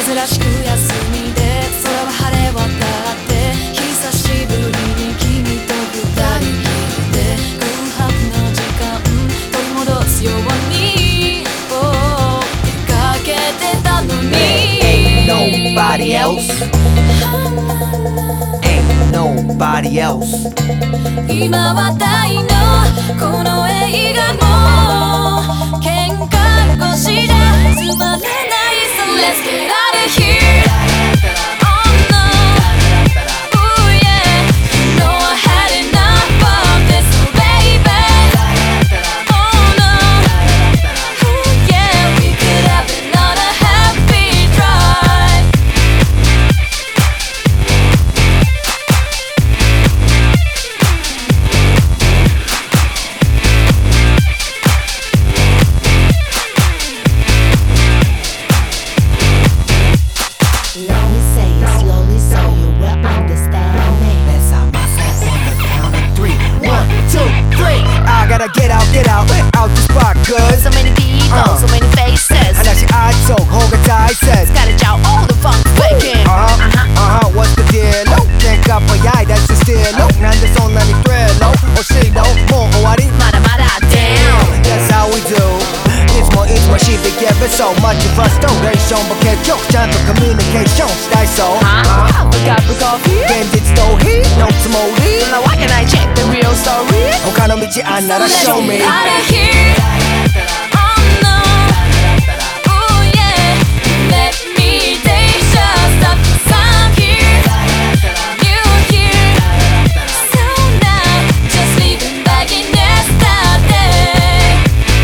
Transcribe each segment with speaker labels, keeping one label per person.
Speaker 1: 珍しく休みで空は晴れ渡って久しぶりに君と二人きりで空白の時間取り戻すように出かけてたのに
Speaker 2: Ain't nobody else Ain't nobody else
Speaker 1: 今話題のこの映画も喧嘩腰でつまらない So let's get out of here Oh no Ooh yeah You know I had enough of this baby Oh no Ooh yeah We could have been on a happy drive
Speaker 3: Slowly say it slowly so you will understand me.
Speaker 2: Let's have myself on the count of three. 1, 2, 3 I gotta get out out the spot cause
Speaker 3: So many people, so many faces.
Speaker 2: 하나씩 안쪽호가 다 있어
Speaker 3: 가르쳐 all the funk faking.
Speaker 2: What's the deal? 땡까봐야 that's the still 난데 손난이 thrill 오시도 뭐 오아리
Speaker 3: 마다 damn.
Speaker 2: That's how we do It's more 쉽게 give it so much frustration 복해줘 잔뜩 communication style so
Speaker 3: We got the coffee.
Speaker 2: Bandits 또 hit 노트 모리
Speaker 3: Now why can't I check the real story?
Speaker 2: 혹하나 믿지 않아라
Speaker 1: Let's
Speaker 2: show
Speaker 1: get
Speaker 2: me
Speaker 1: out of here Oh no Ooh yeah Let me taste your stuff 'cause I'm here You here So now Just leaving back in yesterday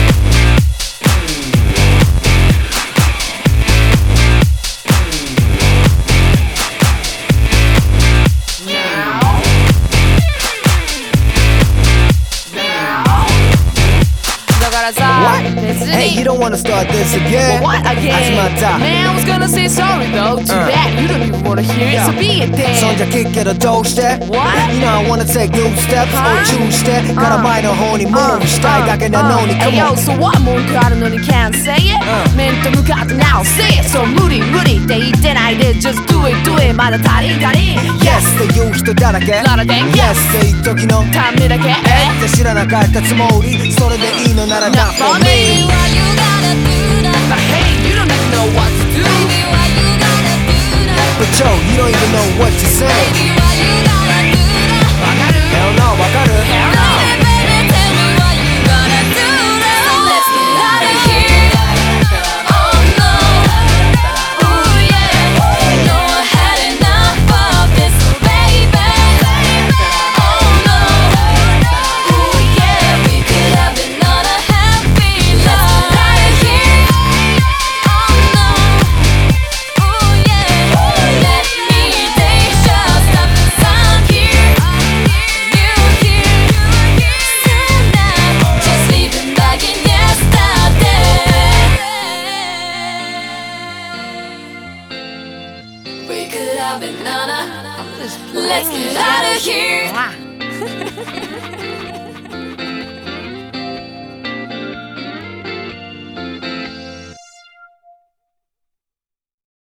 Speaker 2: What? Hey, you don't wanna start this again?
Speaker 3: What again?
Speaker 2: 하지마
Speaker 3: Man, I was gonna say sorry though. Too bad you don't even wanna hear it, so be it then.
Speaker 2: 손자 kick it a toe step
Speaker 3: What?
Speaker 2: You know I wanna take new steps
Speaker 3: Huh?
Speaker 2: or choose step got a minor horny move style 가게 나 너니
Speaker 3: Hey
Speaker 2: come
Speaker 3: yo,
Speaker 2: on
Speaker 3: so what? 뭔지 아는 너니 can't say it. Man, 또 누가 now say it. So 무리 때 이때 나이들 just do it. 마다 다리
Speaker 2: Yes, the use 또 다르게
Speaker 3: 나라 댕겨.
Speaker 2: Yes, the 이쪽이 너
Speaker 3: 담이라게.
Speaker 2: 대신 하나 갈까つもりそれでいいのならnot for
Speaker 1: Baby
Speaker 2: me
Speaker 1: why you gotta do that
Speaker 3: But hey, you don't even know what to do.
Speaker 1: Baby why you gotta do that
Speaker 2: But yo, you don't even know what to say
Speaker 1: Baby why you gotta do that
Speaker 2: Hell no, 와가르
Speaker 3: Hell no.
Speaker 1: Baby tell me why you gotta do that So let's get out of here Oh no Ooh yeah You know I had enough of this baby Oh no Ooh yeah We could have been on a happy life Let's get out of here Oh no Ooh yeah Let me taste your stuff 'cause I'm here You here So now Just leaving back in yesterday We could have been on a Let's get out of here